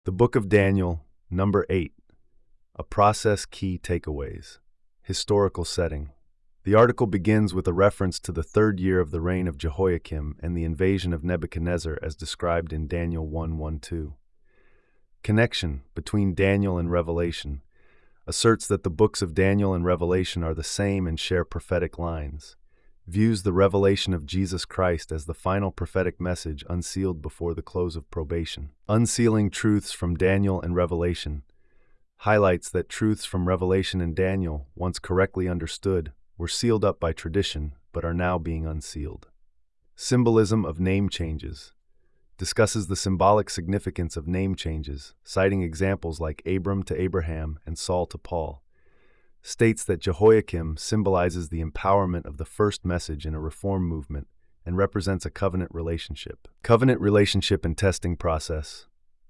The Book of Daniel, number 8. A Process Key Takeaways. Historical setting. The article begins with a reference to the third year of the reign of Jehoiakim and the invasion of Nebuchadnezzar as described in Daniel 1:1-2. Connection between Daniel and Revelation asserts that the books of Daniel and Revelation are the same and share prophetic lines. Views the revelation of Jesus Christ as the final prophetic message unsealed before the close of probation. Unsealing truths from Daniel and Revelation highlights that truths from Revelation and Daniel, once correctly understood, were sealed up by tradition but are now being unsealed. Symbolism of name changes discusses the symbolic significance of name changes, citing examples like Abram to Abraham and Saul to Paul. States that Jehoiakim symbolizes the empowerment of the first message in a reform movement and represents a covenant relationship. Covenant relationship and testing process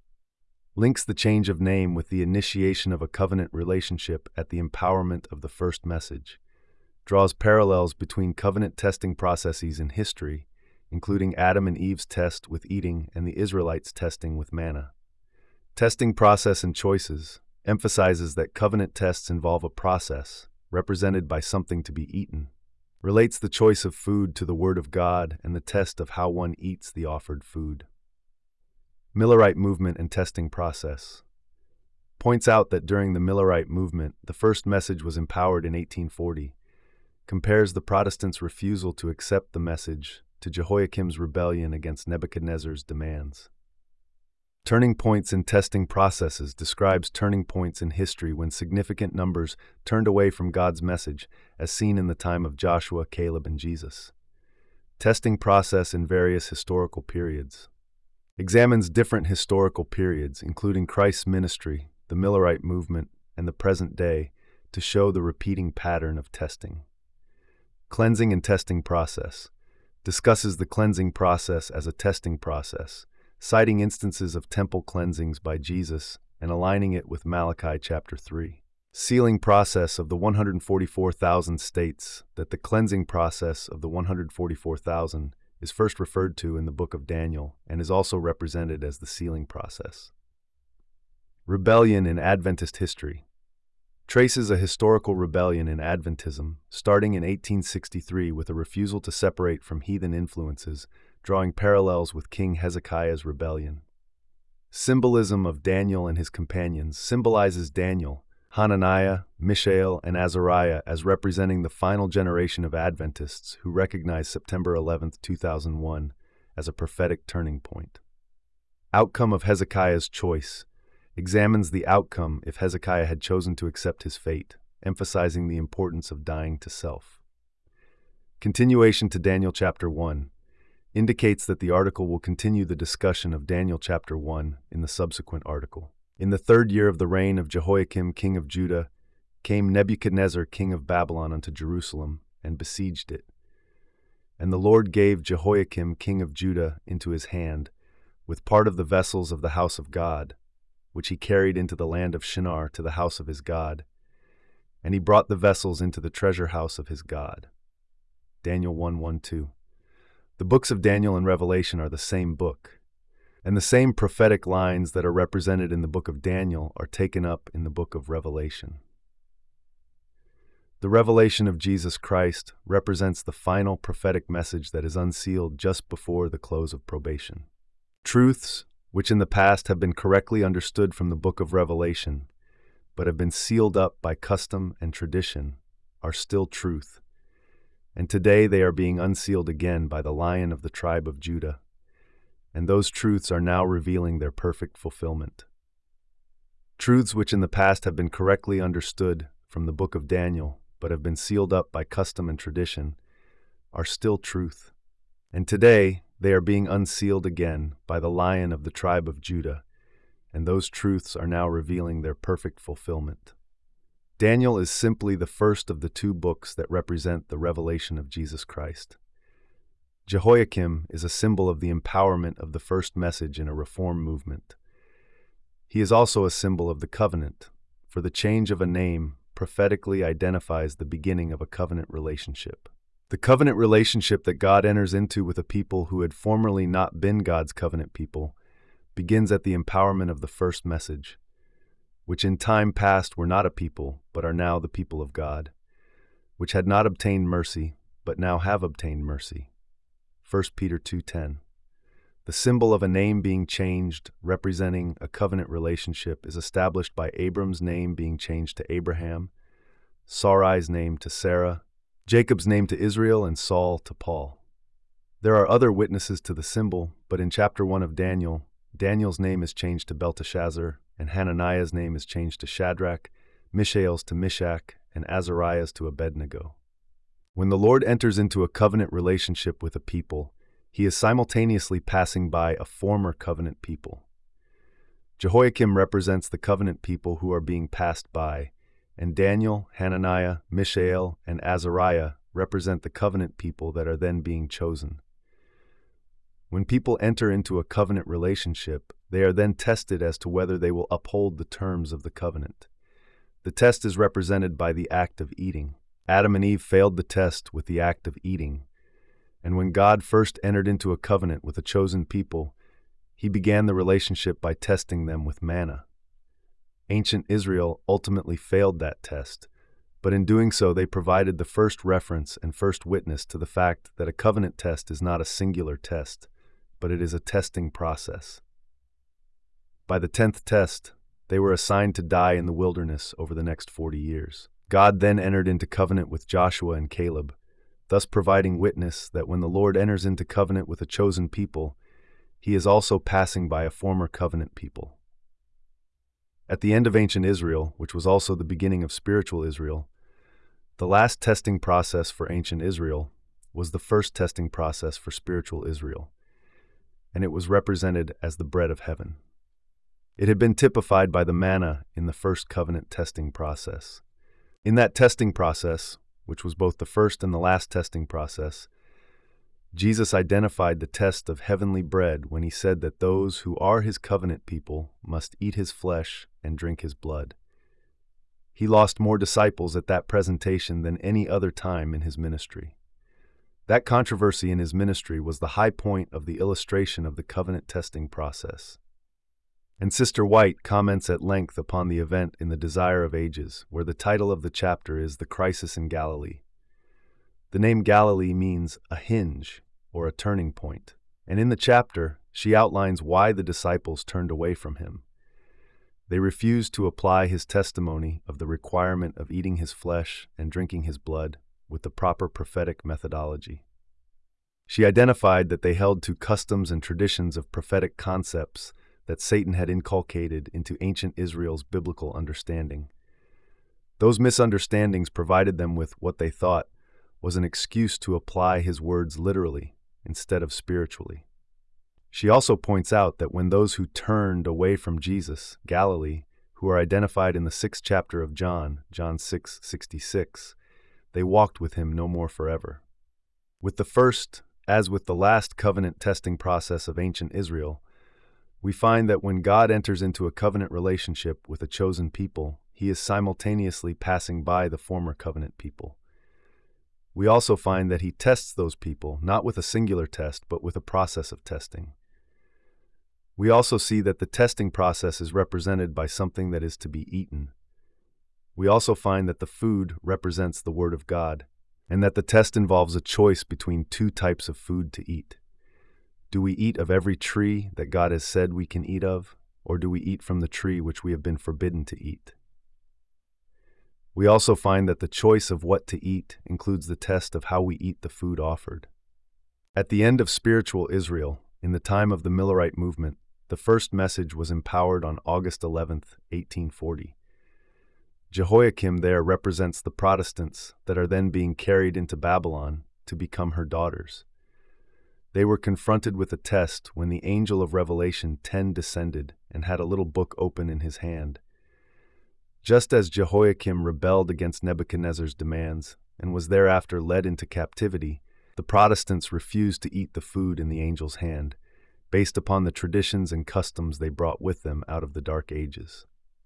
links the change of name with the initiation of a covenant relationship at the empowerment of the first message, draws parallels between covenant testing processes in history, including Adam and Eve's test with eating and the Israelites' testing with manna. Testing process and choices emphasizes that covenant tests involve a process, represented by something to be eaten, relates the choice of food to the Word of God and the test of how one eats the offered food. Millerite movement and testing process points out that during the Millerite movement, the first message was empowered in 1840, compares the Protestants' refusal to accept the message to Jehoiakim's rebellion against Nebuchadnezzar's demands. Turning points in testing processes describes turning points in history when significant numbers turned away from God's message, as seen in the time of Joshua, Caleb, and Jesus. Testing process in various historical periods examines different historical periods, including Christ's ministry, the Millerite movement, and the present day, to show the repeating pattern of testing. Cleansing and testing process discusses the cleansing process as a testing process, citing instances of temple cleansings by Jesus and aligning it with Malachi chapter 3. Sealing process of the 144,000 states that the cleansing process of the 144,000 is first referred to in the book of Daniel and is also represented as the sealing process. Rebellion in Adventist history traces a historical rebellion in Adventism, starting in 1863 with a refusal to separate from heathen influences, drawing parallels with King Hezekiah's rebellion. Symbolism of Daniel and his companions symbolizes Daniel, Hananiah, Mishael, and Azariah as representing the final generation of Adventists who recognize September 11, 2001 as a prophetic turning point. Outcome of Hezekiah's choice examines the outcome if Hezekiah had chosen to accept his fate, emphasizing the importance of dying to self. Continuation to Daniel chapter 1 indicates that the article will continue the discussion of Daniel chapter 1 in the subsequent article. In the third year of the reign of Jehoiakim king of Judah, came Nebuchadnezzar king of Babylon unto Jerusalem, and besieged it. And the Lord gave Jehoiakim king of Judah into his hand, with part of the vessels of the house of God, which he carried into the land of Shinar to the house of his God. And he brought the vessels into the treasure house of his God. Daniel 1:1-2. The books of Daniel and Revelation are the same book, and the same prophetic lines that are represented in the book of Daniel are taken up in the book of Revelation. The revelation of Jesus Christ represents the final prophetic message that is unsealed just before the close of probation. Truths which in the past have been correctly understood from the book of Revelation, but have been sealed up by custom and tradition, are still truth, and today they are being unsealed again by the Lion of the tribe of Judah, and those truths are now revealing their perfect fulfillment. Truths which in the past have been correctly understood from the book of Daniel, but have been sealed up by custom and tradition, are still truth, and today they are being unsealed again by the Lion of the tribe of Judah, and those truths are now revealing their perfect fulfillment. Daniel is simply the first of the two books that represent the revelation of Jesus Christ. Jehoiakim is a symbol of the empowerment of the first message in a reform movement. He is also a symbol of the covenant, for the change of a name prophetically identifies the beginning of a covenant relationship. The covenant relationship that God enters into with a people who had formerly not been God's covenant people begins at the empowerment of the first message, which in time past were not a people, but are now the people of God, which had not obtained mercy, but now have obtained mercy. 1 Peter 2:10. The symbol of a name being changed, representing a covenant relationship, is established by Abram's name being changed to Abraham, Sarai's name to Sarah, Jacob's name to Israel, and Saul to Paul. There are other witnesses to the symbol, but in chapter 1 of Daniel, Daniel's name is changed to Belteshazzar, and Hananiah's name is changed to Shadrach, Mishael's to Meshach, and Azariah's to Abednego. When the Lord enters into a covenant relationship with a people, he is simultaneously passing by a former covenant people. Jehoiakim represents the covenant people who are being passed by, and Daniel, Hananiah, Mishael, and Azariah represent the covenant people that are then being chosen. When people enter into a covenant relationship, they are then tested as to whether they will uphold the terms of the covenant. The test is represented by the act of eating. Adam and Eve failed the test with the act of eating. And when God first entered into a covenant with a chosen people, he began the relationship by testing them with manna. Ancient Israel ultimately failed that test, but in doing so they provided the first reference and first witness to the fact that a covenant test is not a singular test, but it is a testing process. By the 10th test, they were assigned to die in the wilderness over the next 40 years. God then entered into covenant with Joshua and Caleb, thus providing witness that when the Lord enters into covenant with a chosen people, he is also passing by a former covenant people. At the end of ancient Israel, which was also the beginning of spiritual Israel, the last testing process for ancient Israel was the first testing process for spiritual Israel, and it was represented as the bread of heaven. It had been typified by the manna in the first covenant testing process. In that testing process, which was both the first and the last testing process, Jesus identified the test of heavenly bread when he said that those who are his covenant people must eat his flesh and drink his blood. He lost more disciples at that presentation than any other time in his ministry. That controversy in his ministry was the high point of the illustration of the covenant testing process. And Sister White comments at length upon the event in The Desire of Ages, where the title of the chapter is The Crisis in Galilee. The name Galilee means a hinge or a turning point, and in the chapter, she outlines why the disciples turned away from him. They refused to apply his testimony of the requirement of eating his flesh and drinking his blood with the proper prophetic methodology. She identified that they held to customs and traditions of prophetic concepts that Satan had inculcated into ancient Israel's biblical understanding. Those misunderstandings provided them with what they thought was an excuse to apply his words literally instead of spiritually. She also points out that when those who turned away from Jesus, Galilee, who are identified in the 6th chapter of John, John 6:66, they walked with him no more forever. With the first, as with the last covenant testing process of ancient Israel, we find that when God enters into a covenant relationship with a chosen people, he is simultaneously passing by the former covenant people. We also find that he tests those people, not with a singular test, but with a process of testing. We also see that the testing process is represented by something that is to be eaten. We also find that the food represents the Word of God, and that the test involves a choice between two types of food to eat. Do we eat of every tree that God has said we can eat of, or do we eat from the tree which we have been forbidden to eat? We also find that the choice of what to eat includes the test of how we eat the food offered. At the end of spiritual Israel, in the time of the Millerite movement, the first message was empowered on August 11th, 1840. Jehoiakim there represents the Protestants that are then being carried into Babylon to become her daughters. They were confronted with a test when the angel of Revelation 10 descended and had a little book open in his hand. Just as Jehoiakim rebelled against Nebuchadnezzar's demands and was thereafter led into captivity, the Protestants refused to eat the food in the angel's hand, based upon the traditions and customs they brought with them out of the Dark Ages.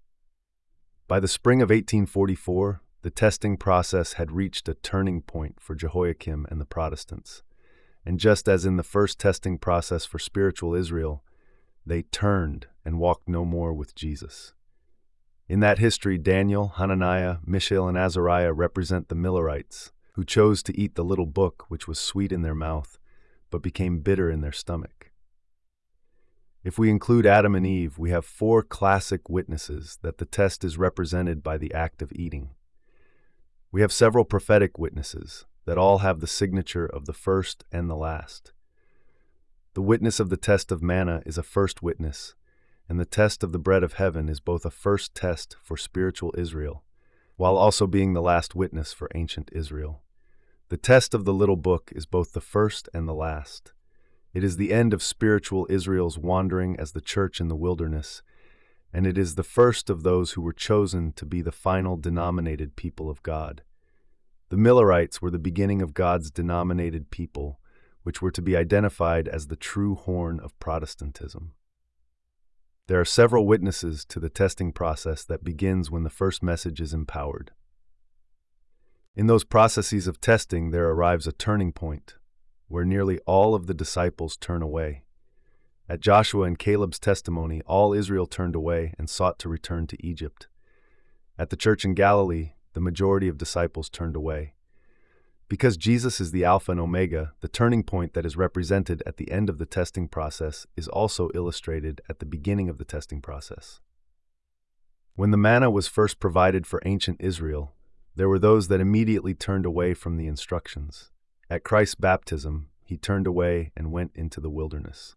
By the spring of 1844, the testing process had reached a turning point for Jehoiakim and the Protestants. And just as in the first testing process for spiritual Israel, They turned and walked no more with Jesus. In that history, Daniel, Hananiah, Mishael, and Azariah represent the Millerites, who chose to eat the little book which was sweet in their mouth, but became bitter in their stomach. If we include Adam and Eve, we have 4 classic witnesses that the test is represented by the act of eating. We have several prophetic witnesses that all have the signature of the first and the last. The witness of the test of manna is a first witness, and the test of the bread of heaven is both a first test for spiritual Israel, while also being the last witness for ancient Israel. The test of the little book is both the first and the last. It is the end of spiritual Israel's wandering as the church in the wilderness, and it is the first of those who were chosen to be the final denominated people of God. The Millerites were the beginning of God's denominated people, which were to be identified as the true horn of Protestantism. There are several witnesses to the testing process that begins when the first message is empowered. In those processes of testing, there arrives a turning point, where nearly all of the disciples turn away. At Joshua and Caleb's testimony, all Israel turned away and sought to return to Egypt. At the church in Galilee, the majority of disciples turned away. Because Jesus is the Alpha and Omega, the turning point that is represented at the end of the testing process is also illustrated at the beginning of the testing process. When the manna was first provided for ancient Israel, there were those that immediately turned away from the instructions. At Christ's baptism, he turned away and went into the wilderness.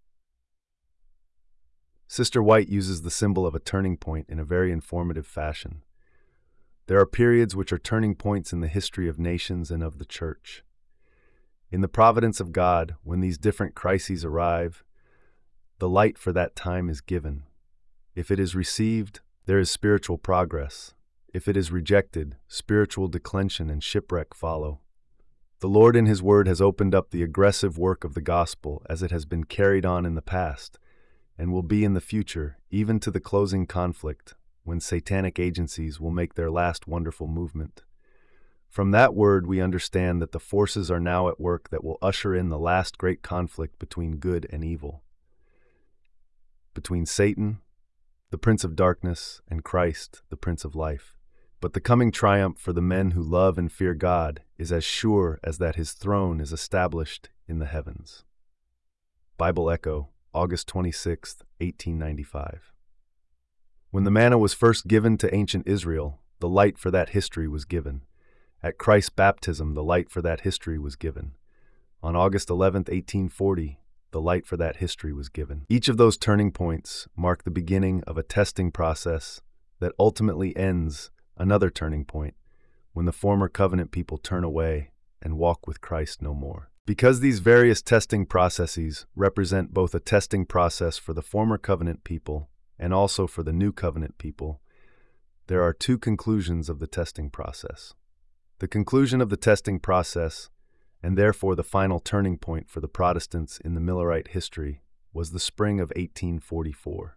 Sister White uses the symbol of a turning point in a very informative fashion. There are periods which are turning points in the history of nations and of the church. In the providence of God, when these different crises arrive, the light for that time is given. If it is received, there is spiritual progress. If it is rejected, spiritual declension and shipwreck follow. The Lord in His Word has opened up the aggressive work of the gospel as it has been carried on in the past, and will be in the future, even to the closing conflict, when satanic agencies will make their last wonderful movement. From that word, we understand that the forces are now at work that will usher in the last great conflict between good and evil, between Satan, the Prince of Darkness, and Christ, the Prince of Life. But the coming triumph for the men who love and fear God is as sure as that His throne is established in the heavens. Bible Echo, August 26, 1895. When the manna was first given to ancient Israel, the light for that history was given. At Christ's baptism, the light for that history was given. On August 11, 1840, the light for that history was given. Each of those turning points mark the beginning of a testing process that ultimately ends another turning point, when the former covenant people turn away and walk with Christ no more. Because these various testing processes represent both a testing process for the former covenant people and also for the new covenant people, there are 2 conclusions of the testing process. The conclusion of the testing process, and therefore the final turning point for the Protestants in the Millerite history, was the spring of 1844.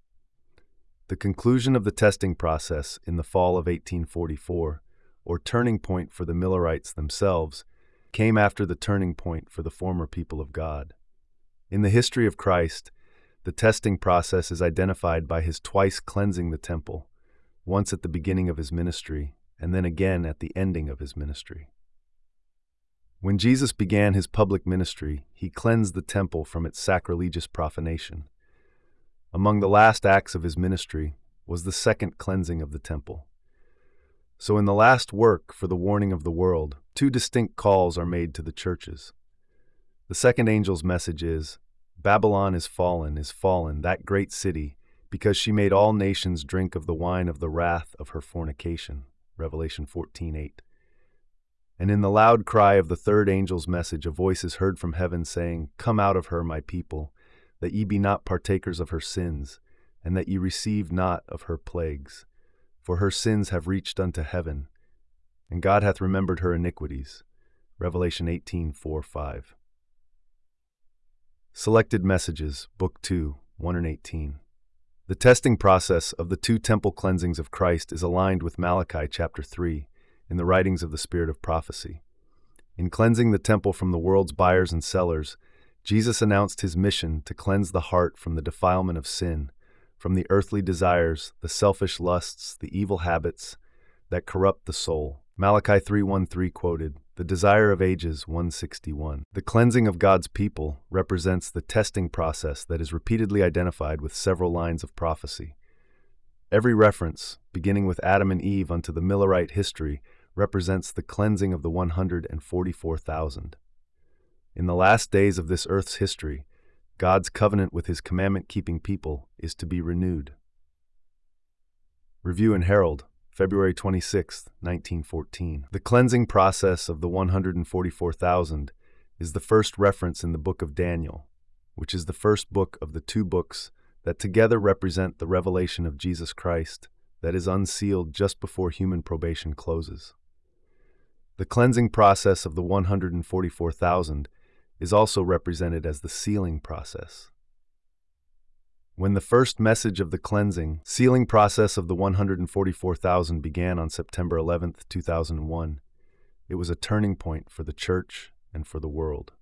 The conclusion of the testing process in the fall of 1844, or turning point for the Millerites themselves, came after the turning point for the former people of God. In the history of Christ, the testing process is identified by His twice cleansing the temple, once at the beginning of His ministry, and then again at the ending of His ministry. When Jesus began His public ministry, He cleansed the temple from its sacrilegious profanation. Among the last acts of His ministry was the second cleansing of the temple. So in the last work for the warning of the world, 2 distinct calls are made to the churches. The second angel's message is, Babylon is fallen, that great city, because she made all nations drink of the wine of the wrath of her fornication. Revelation 14:8. And in the loud cry of the third angel's message, a voice is heard from heaven saying, Come out of her, my people, that ye be not partakers of her sins, and that ye receive not of her plagues. For her sins have reached unto heaven, and God hath remembered her iniquities. Revelation 18:4-5. Selected Messages, Book 2, 1 and 18. The testing process of the 2 temple cleansings of Christ is aligned with Malachi chapter 3 in the writings of the Spirit of Prophecy. In cleansing the temple from the world's buyers and sellers, Jesus announced his mission to cleanse the heart from the defilement of sin, from the earthly desires, the selfish lusts, the evil habits that corrupt the soul. Malachi 3:1-3 quoted, "The desire of ages," 161. The cleansing of God's people represents the testing process that is repeatedly identified with several lines of prophecy. Every reference, beginning with Adam and Eve unto the Millerite history, represents the cleansing of the 144,000. In the last days of this earth's history, God's covenant with his commandment-keeping people is to be renewed. Review and Herald, February 26, 1914. The cleansing process of the 144,000 is the first reference in the book of Daniel, which is the first book of the two books that together represent the revelation of Jesus Christ that is unsealed just before human probation closes. The cleansing process of the 144,000 is also represented as the sealing process. When the first message of the cleansing, sealing process of the 144,000 began on September 11, 2001, it was a turning point for the church and for the world.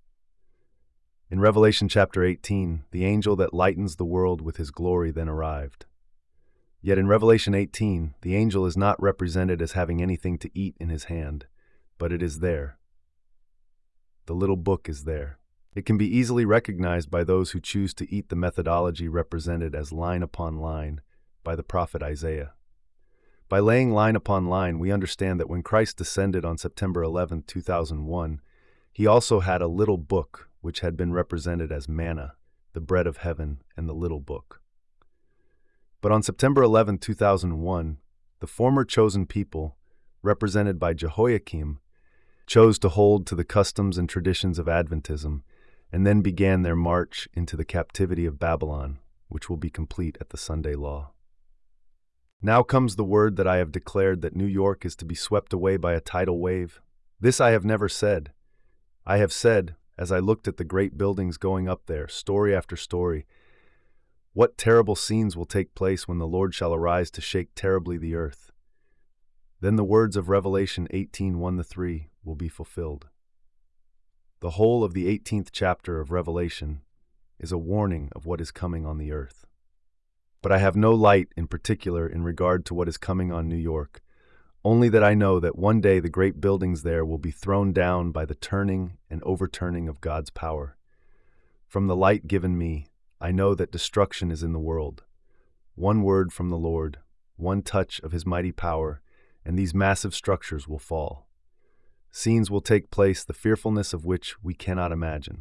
In Revelation chapter 18, the angel that lightens the world with his glory then arrived. Yet in Revelation 18, the angel is not represented as having anything to eat in his hand, but it is there. The little book is there. It can be easily recognized by those who choose to eat the methodology represented as line upon line by the prophet Isaiah. By laying line upon line, we understand that when Christ descended on September 11, 2001, he also had a little book which had been represented as manna, the bread of heaven, and the little book. But on September 11, 2001, the former chosen people, represented by Jehoiakim, chose to hold to the customs and traditions of Adventism, and then began their march into the captivity of Babylon, which will be complete at the Sunday law. Now comes the word that I have declared that New York is to be swept away by a tidal wave. This I have never said. I have said, as I looked at the great buildings going up there, story after story, what terrible scenes will take place when the Lord shall arise to shake terribly the earth. Then the words of Revelation 18:1-3 will be fulfilled. The whole of the 18th chapter of Revelation is a warning of what is coming on the earth. But I have no light in particular in regard to what is coming on New York, only that I know that one day the great buildings there will be thrown down by the turning and overturning of God's power. From the light given me, I know that destruction is in the world. One word from the Lord, one touch of his mighty power, and these massive structures will fall. Scenes will take place, the fearfulness of which we cannot imagine.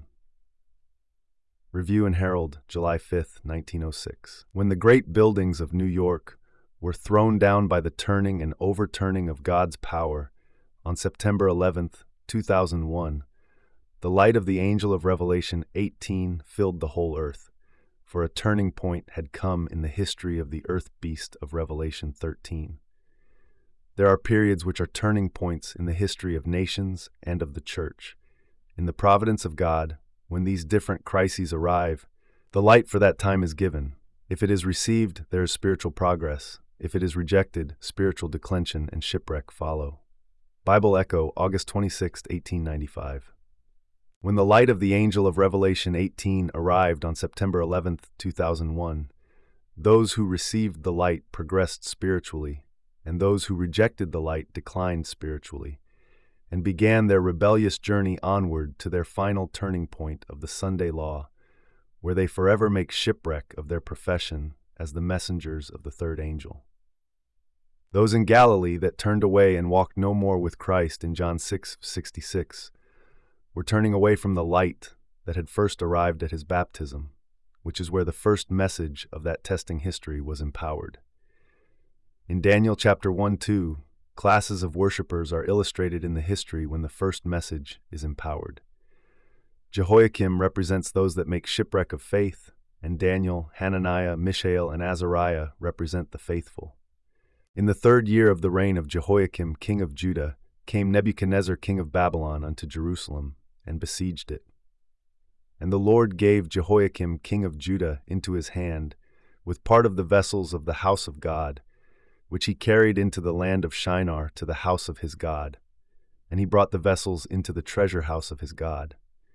Review and Herald, July 5, 1906. When the great buildings of New York were thrown down by the turning and overturning of God's power on September 11, 2001, the light of the angel of Revelation 18 filled the whole earth, for a turning point had come in the history of the earth beast of Revelation 13. There are periods which are turning points in the history of nations and of the church. In the providence of God, when these different crises arrive, the light for that time is given. If it is received, there is spiritual progress. If it is rejected, spiritual declension and shipwreck follow. Bible Echo, August 26, 1895. When the light of the angel of Revelation 18 arrived on September 11, 2001, those who received the light progressed spiritually, and those who rejected the light declined spiritually, and began their rebellious journey onward to their final turning point of the Sunday law, where they forever make shipwreck of their profession as the messengers of the third angel. Those in Galilee that turned away and walked no more with Christ in John 6:66 were turning away from the light that had first arrived at his baptism, which is where the first message of that testing history was empowered. In Daniel chapter 1-2, classes of worshipers are illustrated in the history when the first message is empowered. Jehoiakim represents those that make shipwreck of faith, and Daniel, Hananiah, Mishael, and Azariah represent the faithful. In the 3rd year of the reign of Jehoiakim, king of Judah, came Nebuchadnezzar, king of Babylon, unto Jerusalem, and besieged it. And the Lord gave Jehoiakim, king of Judah, into his hand, with part of the vessels of the house of God, which he carried into the land of Shinar to the house of his God. And he brought the vessels into the treasure house of his God.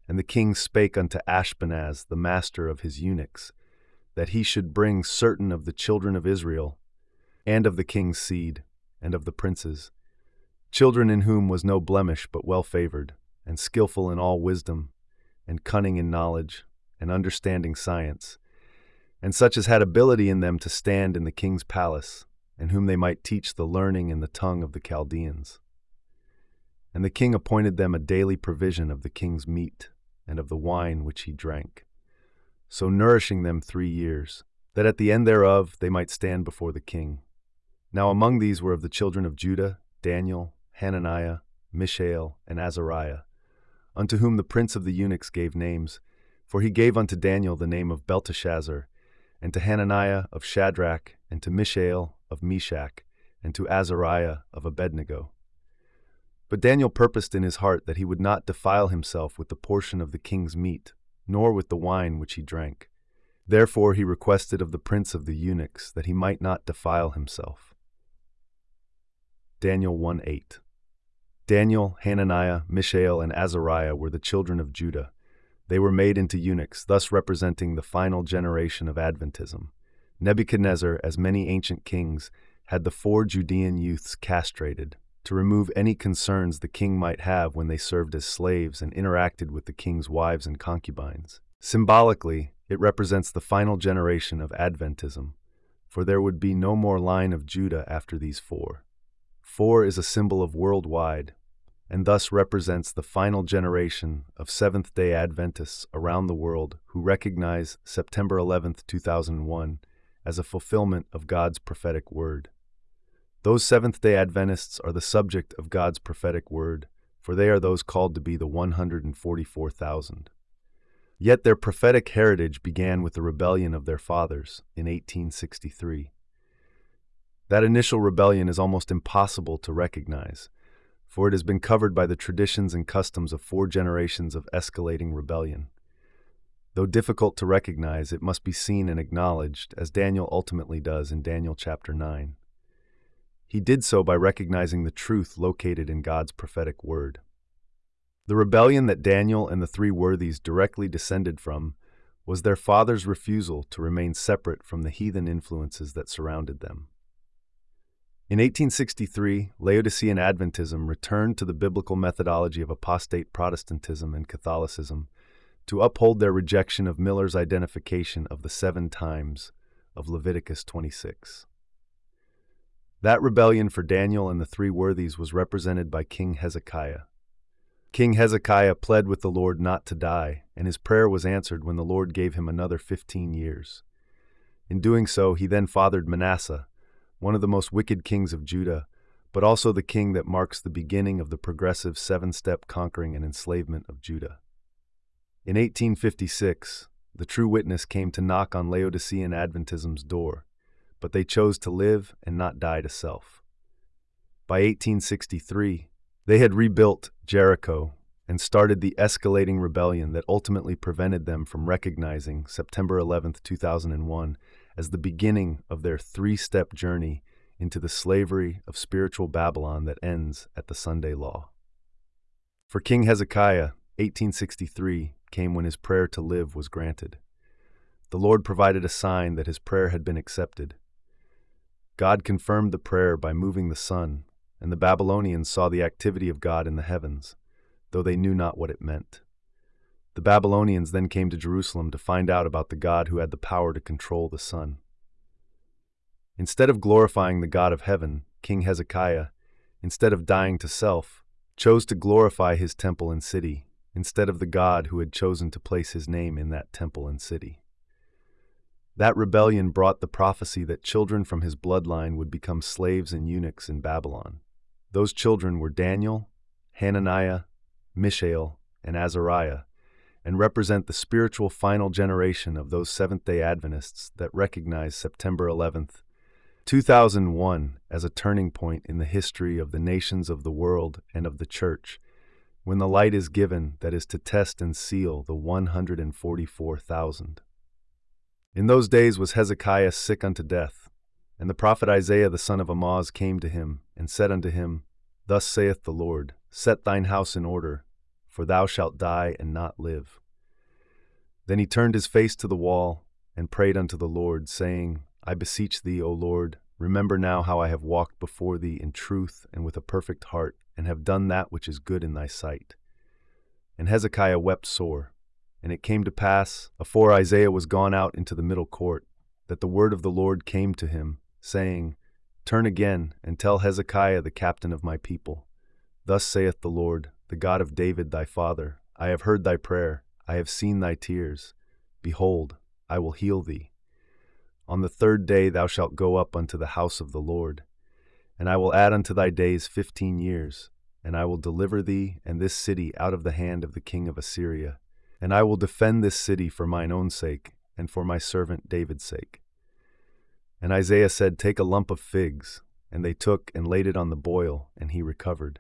And the king spake unto Ashpenaz, the master of his eunuchs, that he should bring certain of the children of Israel, and of the king's seed, and of the princes, children in whom was no blemish but well-favored, and skillful in all wisdom, and cunning in knowledge, and understanding science, and such as had ability in them to stand in the king's palace, and whom they might teach the learning and the tongue of the Chaldeans. And the king appointed them a daily provision of the king's meat, and of the wine which he drank, so nourishing them 3 years, that at the end thereof they might stand before the king. Now among these were of the children of Judah, Daniel, Hananiah, Mishael, and Azariah, unto whom the prince of the eunuchs gave names, for he gave unto Daniel the name of Belteshazzar, and to Hananiah of Shadrach, and to Mishael of Meshach, and to Azariah of Abednego. But Daniel purposed in his heart that he would not defile himself with the portion of the king's meat, nor with the wine which he drank. Therefore he requested of the prince of the eunuchs that he might not defile himself. Daniel 1:8. Daniel, Hananiah, Mishael, and Azariah were the children of Judah. They were made into eunuchs, thus representing the final generation of Adventism. Nebuchadnezzar, as many ancient kings, had the 4 Judean youths castrated, to remove any concerns the king might have when they served as slaves and interacted with the king's wives and concubines. Symbolically, it represents the final generation of Adventism, for there would be no more line of Judah after these 4. 4 is a symbol of worldwide, and thus represents the final generation of Seventh-day Adventists around the world who recognize September 11, 2001, as a fulfillment of God's prophetic word. Those Seventh-day Adventists are the subject of God's prophetic word, for they are those called to be the 144,000. Yet their prophetic heritage began with the rebellion of their fathers in 1863. That initial rebellion is almost impossible to recognize, for it has been covered by the traditions and customs of 4 generations of escalating rebellion. Though difficult to recognize, it must be seen and acknowledged, as Daniel ultimately does in Daniel chapter 9. He did so by recognizing the truth located in God's prophetic word. The rebellion that Daniel and the 3 worthies directly descended from was their father's refusal to remain separate from the heathen influences that surrounded them. In 1863, Laodicean Adventism returned to the biblical methodology of apostate Protestantism and Catholicism to uphold their rejection of Miller's identification of the 7 times of Leviticus 26. That rebellion for Daniel and the 3 worthies was represented by King Hezekiah. King Hezekiah pled with the Lord not to die, and his prayer was answered when the Lord gave him another 15 years. In doing so, he then fathered Manasseh, one of the most wicked kings of Judah, but also the king that marks the beginning of the progressive 7-step conquering and enslavement of Judah. In 1856, the true witness came to knock on Laodicean Adventism's door, but they chose to live and not die to self. By 1863, they had rebuilt Jericho and started the escalating rebellion that ultimately prevented them from recognizing September 11, 2001 as the beginning of their 3-step journey into the slavery of spiritual Babylon that ends at the Sunday law. For King Hezekiah, 1863 came when his prayer to live was granted. The Lord provided a sign that his prayer had been accepted. God confirmed the prayer by moving the sun, and the Babylonians saw the activity of God in the heavens, though they knew not what it meant. The Babylonians then came to Jerusalem to find out about the God who had the power to control the sun. Instead of glorifying the God of heaven, King Hezekiah, instead of dying to self, chose to glorify his temple and city, instead of the God who had chosen to place his name in that temple and city. That rebellion brought the prophecy that children from his bloodline would become slaves and eunuchs in Babylon. Those children were Daniel, Hananiah, Mishael, and Azariah, and represent the spiritual final generation of those Seventh-day Adventists that recognize September 11th, 2001 as a turning point in the history of the nations of the world and of the Church, when the light is given that is to test and seal the 144,000. In those days was Hezekiah sick unto death, and the prophet Isaiah the son of Amoz came to him, and said unto him, Thus saith the Lord, Set thine house in order, for thou shalt die and not live." Then he turned his face to the wall and prayed unto the Lord, saying, "I beseech thee, O Lord, remember now how I have walked before thee in truth and with a perfect heart, and have done that which is good in thy sight." And Hezekiah wept sore. And it came to pass, afore Isaiah was gone out into the middle court, that the word of the Lord came to him, saying, "Turn again, and tell Hezekiah the captain of my people, Thus saith the Lord, the God of David thy father, I have heard thy prayer, I have seen thy tears. Behold, I will heal thee. On the 3rd day thou shalt go up unto the house of the Lord, and I will add unto thy days 15 years, and I will deliver thee and this city out of the hand of the king of Assyria, and I will defend this city for mine own sake, and for my servant David's sake." And Isaiah said, "Take a lump of figs." And they took and laid it on the boil, and he recovered.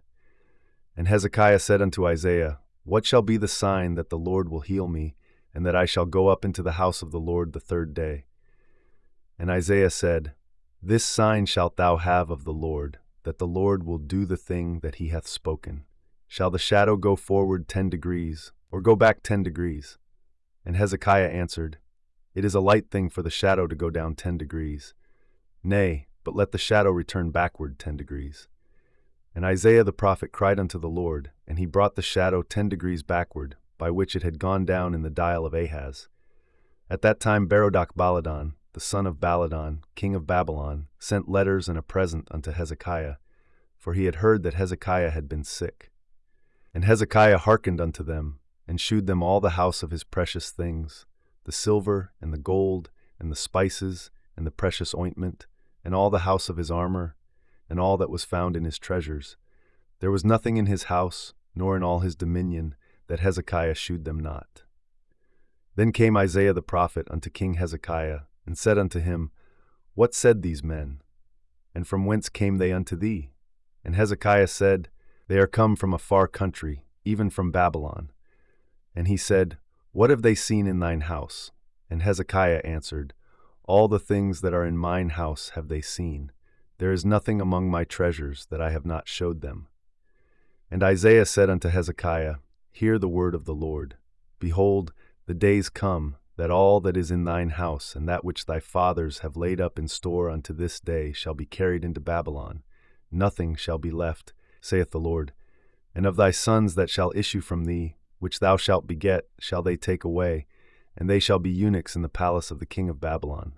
And Hezekiah said unto Isaiah, "What shall be the sign that the Lord will heal me, and that I shall go up into the house of the Lord the 3rd day?" And Isaiah said, "This sign shalt thou have of the Lord, that the Lord will do the thing that he hath spoken. Shall the shadow go forward 10 degrees, or go back 10 degrees? And Hezekiah answered, "It is a light thing for the shadow to go down 10 degrees. Nay, but let the shadow return backward 10 degrees. And Isaiah the prophet cried unto the Lord, and he brought the shadow 10 degrees backward, by which it had gone down in the dial of Ahaz. At that time Berodach-Baladan, the son of Baladan, king of Babylon, sent letters and a present unto Hezekiah, for he had heard that Hezekiah had been sick. And Hezekiah hearkened unto them, and shewed them all the house of his precious things, the silver, and the gold, and the spices, and the precious ointment, and all the house of his armor, and all that was found in his treasures. There was nothing in his house, nor in all his dominion, that Hezekiah shewed them not. Then came Isaiah the prophet unto King Hezekiah, and said unto him, What said these men? And from whence came they unto thee? And Hezekiah said, They are come from a far country, even from Babylon. And he said, What have they seen in thine house? And Hezekiah answered, All the things that are in mine house have they seen. There is nothing among my treasures that I have not showed them. And Isaiah said unto Hezekiah, Hear the word of the Lord. Behold, the days come, that all that is in thine house, and that which thy fathers have laid up in store unto this day, shall be carried into Babylon. Nothing shall be left, saith the Lord. And of thy sons that shall issue from thee, which thou shalt beget, shall they take away, and they shall be eunuchs in the palace of the king of Babylon.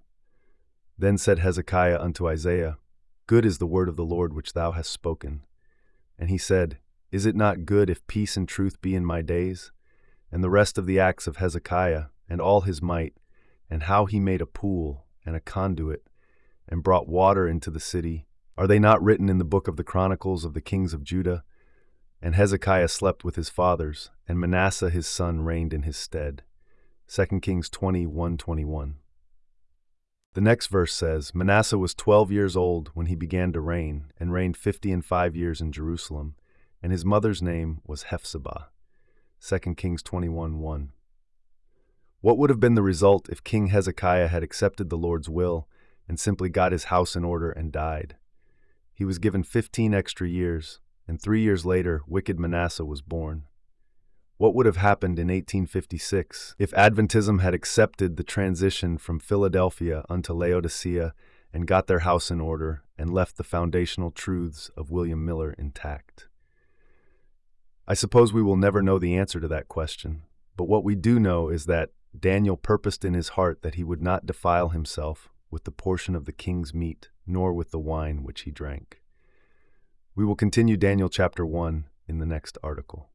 Then said Hezekiah unto Isaiah, Good is the word of the Lord which thou hast spoken. And he said, Is it not good if peace and truth be in my days? And the rest of the acts of Hezekiah, and all his might, and how he made a pool and a conduit, and brought water into the city, are they not written in the book of the Chronicles of the kings of Judah? And Hezekiah slept with his fathers, and Manasseh his son reigned in his stead. 2 Kings 20:1-21. The next verse says, Manasseh was 12 years old when he began to reign, and reigned 50 years in Jerusalem, and his mother's name was Hephzibah. 2 Kings 21:1. What would have been the result if King Hezekiah had accepted the Lord's will and simply got his house in order and died? He was given 15 extra years, and 3 years later, wicked Manasseh was born. What would have happened in 1856 if Adventism had accepted the transition from Philadelphia unto Laodicea and got their house in order and left the foundational truths of William Miller intact? I suppose we will never know the answer to that question, but what we do know is that Daniel purposed in his heart that he would not defile himself with the portion of the king's meat, nor with the wine which he drank. We will continue Daniel chapter 1 in the next article.